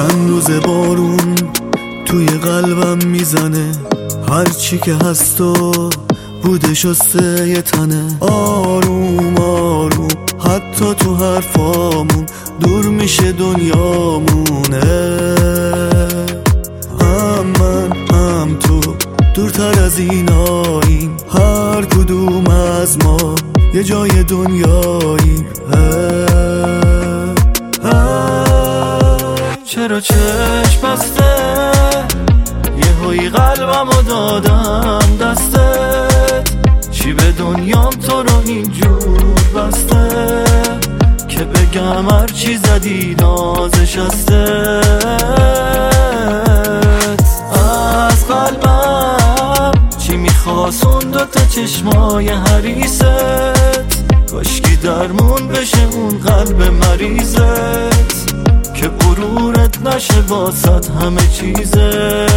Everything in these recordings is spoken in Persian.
چند روز بارون توی قلبم میزنه، هرچی که هست و بوده شسته یه تنه. آروم آروم حتی تو حرفامون دور میشه دنیامونه. هم من هم تو دورتر از ایناییم، هر کدوم از ما یه جای دنیاییم. چرا چشم بسته یهویی قلبمو دادم دستت؟ چی به دنیام تو رو اینجور بسته که بگم هرچی زدی نازش هستت؟ از قلبم چی میخواست اون دوتا چشمای حریست؟ کاشکی درمون بشه اون قلب مریضت که غرورت نشه واسط همه چیزت.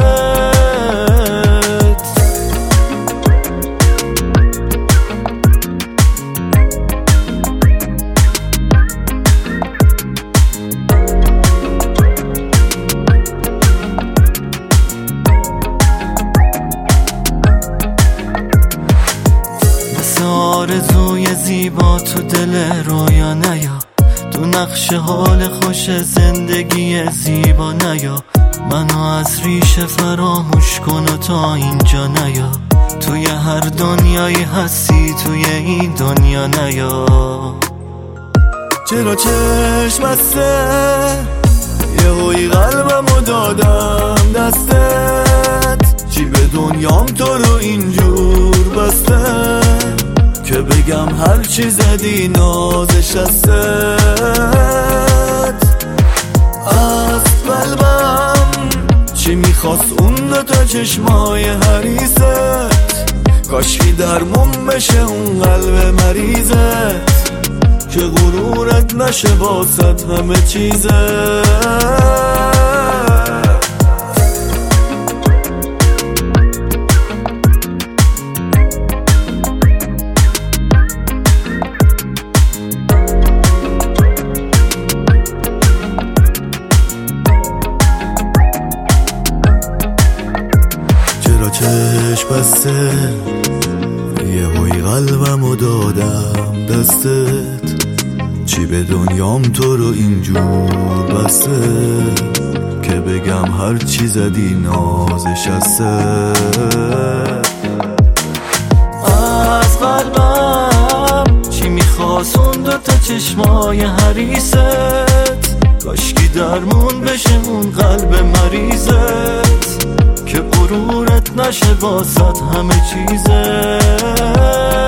مثل آرزوی زیبا تو دل رویا نیا، تو نقش حال خوش زندگی زیبا نیا. منو از ریشه فراموش کن و تا اینجا نیا، توی هر دنیایی هستی توی این دنیا نیا. چرا چشم بسته یهویی قلبمو دادم دستت؟ چی به دنیام تو رو اینجور بسته که بگم هرچی زدی نازش هستت؟ از قلبم چی میخواست اون دوتا چشمای حریست؟ کاشکی درمون بشه اون قلب مریضت که غرورت نشه واسط همه چیزت. چشم بسته یهویی قلبمو دادم دستت؟ چی به دنیام تو رو اینجور بسته که بگم هرچی زدی نازش هستت؟ از قلبم چی میخواست اون دوتا چشمای حریست؟ کاشکی درمون بشه اون قلب مریضت که غرورت نشه واسط همه چیزت.